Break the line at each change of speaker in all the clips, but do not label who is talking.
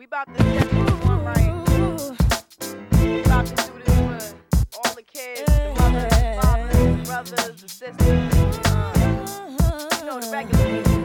about to set this one right. We about to do this for all the kids, the mothers, the fathers, the brothers, the sisters. You know, the regular people.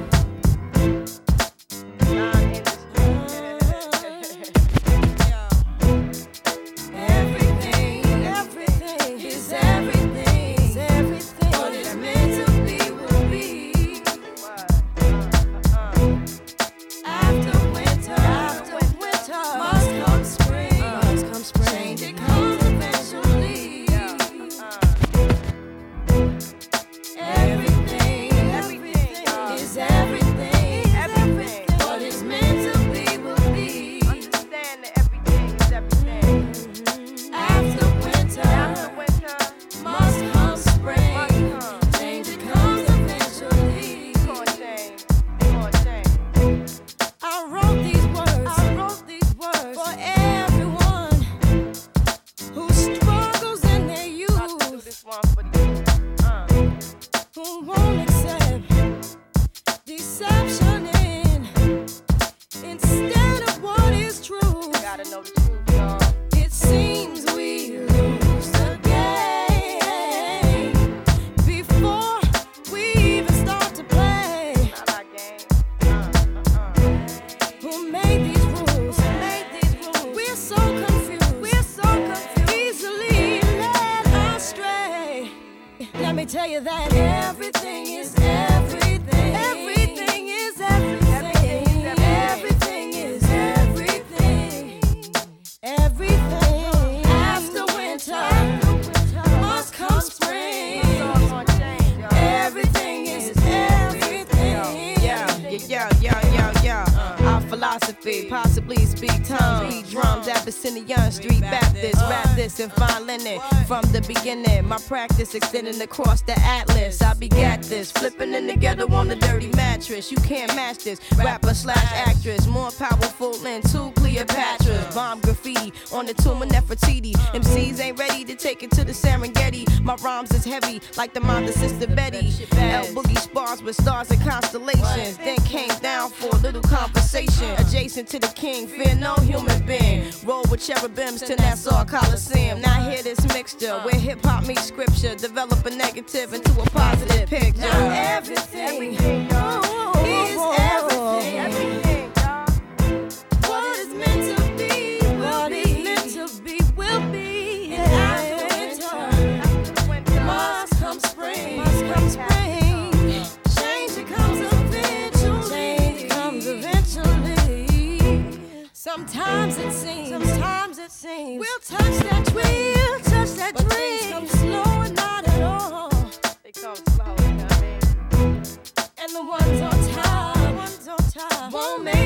Possibly speak tongues, beat drums, Abyssinian Street Baptist, rap this and fine linen. From the beginning, my practice extending across the atlas. I begat this, flipping in together on the dirty mattress. You can't match this, rapper slash actress, more powerful than two Cleopatras. Bomb graffiti on the tomb of Nefertiti. MCs ain't ready to take it to the Serengeti. My rhymes is heavy like the mind of Sister Betty. L Boogie spars with stars and constellations. Then came down for a little conversation. Adjacent to the king, fear no human being. Roll with cherubims to Nassau Coliseum. Now hear this mixture where hip hop meets scripture. Develop a negative into a positive picture.
Now everything, y'all, is everything. Everything, y'all.
What is meant to be, what is meant to be, will be. And after winter, must come spring. Must come spring. Change it comes eventually. Change it comes eventually. Sometimes it seems we'll touch that dream, but things come slow and not at all.
They come slow, you know what I mean?
And the ones on top won't make